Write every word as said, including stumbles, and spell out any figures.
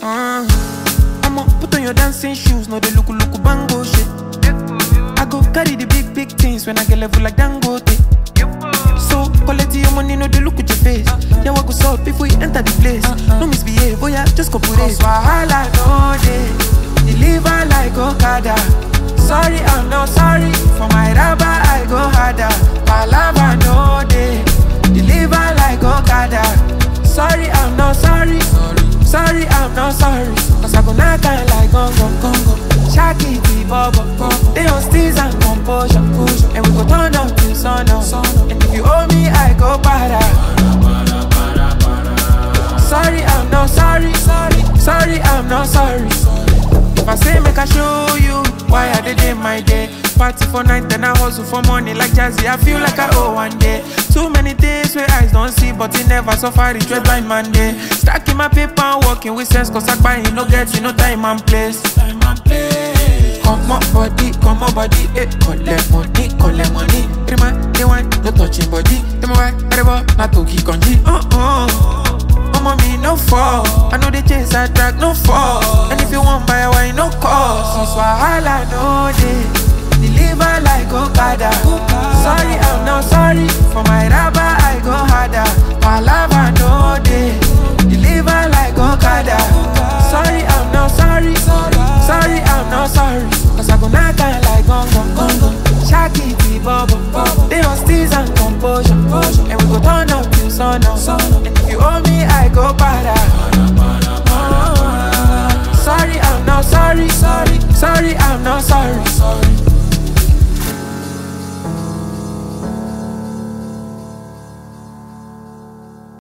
Uh, I'ma put on your dancing shoes, no they look look bango shit. I go carry the big big things when I get level like Dangote. So quality your money, no they look at your face. Yeah, what go solve before you enter the place? No misbehave, oh yeah, just cooperate. Cause wahala no day, deliver like Okada. Sorry, I'm not sorry. For my rubber, I go harder. Palava no day, deliver like Okada. Sorry, I'm not sorry. Sorry, I'm not sorry. Cause I go knock out like Gongo, Gongo. Shaki, Bobo, they on steez and composure. And we go turn up till sun up. And if you owe me, I go para. Sorry, I'm not sorry. Sorry, I'm not sorry. If I say make I show you why I did in my day. Party for night, then I hustle for money like Jazzy. I feel like I owe one day. Too many days where eyes don't see, but it never so far. It's blind Monday. Stacking my paper and working with sense, cause I buy you no get you no time and place. Time and place. Come on body, come on body, eh. Collect money, collect money. Remind they want no touching body. Them why ever not to keep on G. Uh uh. Me no fall. I know the chase I track no fall. And if you want buy wine no cost. Cause wahala no day, deliver like Okada.